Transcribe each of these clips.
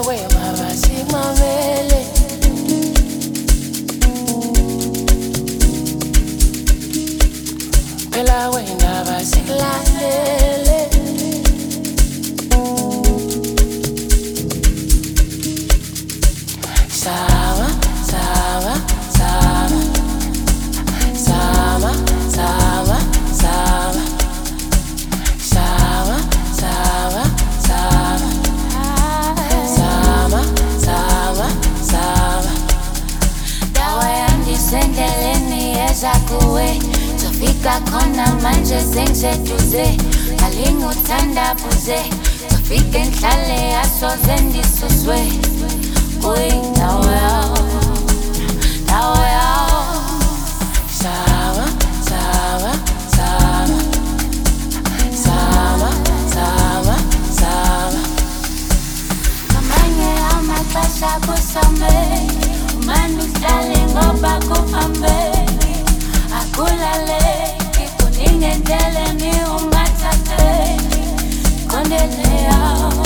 wema basimamele phela wena basikulahele Sama, sama, sama Sama, sama, sama Sama, sama, sama Sama, sama, sama Dawa yandisendeleni yeza kuwe Tofika khona manje sengiseduze Alinguthandabuze Tofike ngihlale yasoze ndisuswe Uy, now Sama, sama, sama Sama, sama, sama Kamanye amaxesha kusame Umane uhlale ngoba kuhambeki Akulaleki kuningendeleni ungathatheki Kondele yao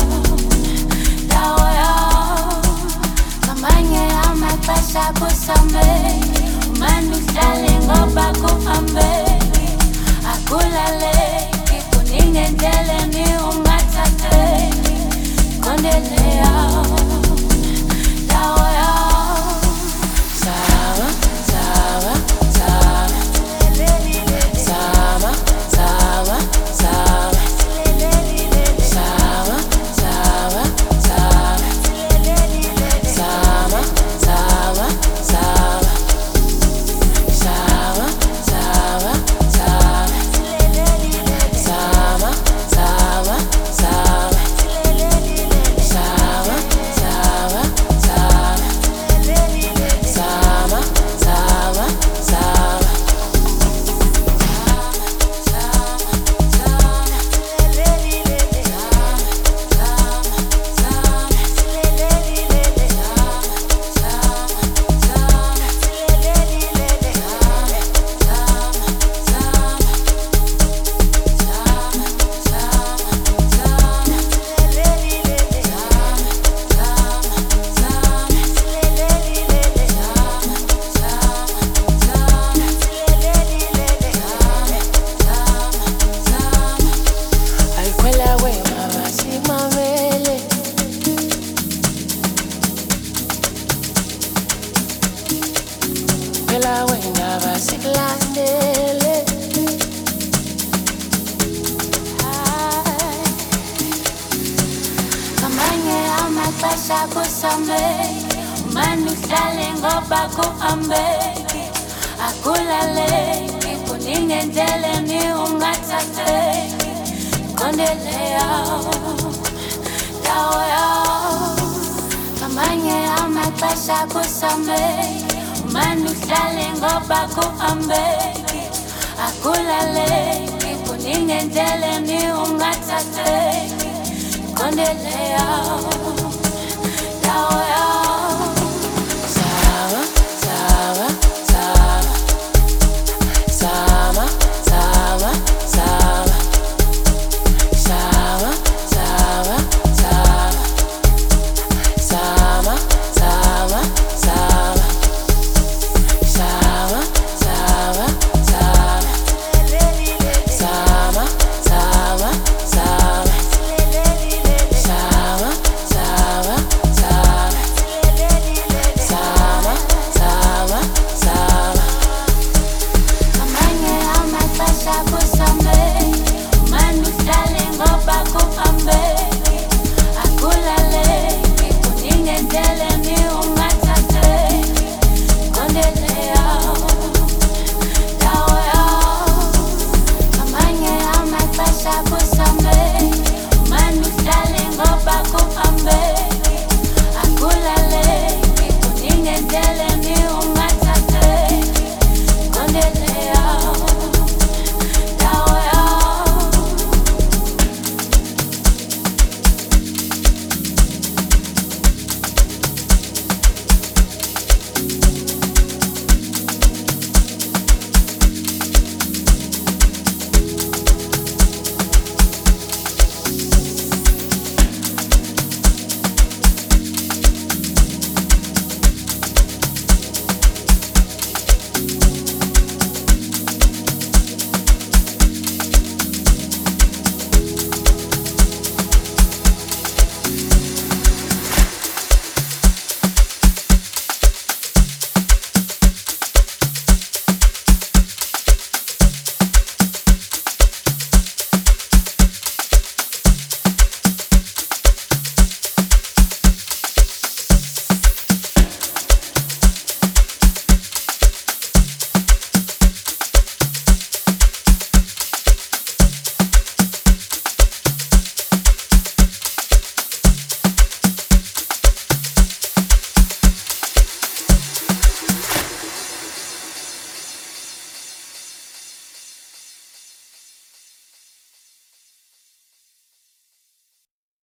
Kamanye amaxesha kusambeki Umane uhlale ngoba kuhambeki Akulaleki kuningendeleni ungathatheki Kondele yao Dawo yao Sama, sama, sama Sama, sama, sama Sama, sama, sama Sama, sama, sama Sama, sama, sama Sama, sama, sama Sama, sama, sama Sama, sama, sama Alikwela wema basimamele phela wena basikulandele Kamanye amaxesha kusambeki Umane uhlale ngoba kuhambeki Akulaleki kuningendeleni ungathatheki Kondele yao Dawo yao Kamanye amaxesha kusambeki Umane uhlale ngoba kuhambeki Akulaleki kuningendeleni ungathatheki Kondele yao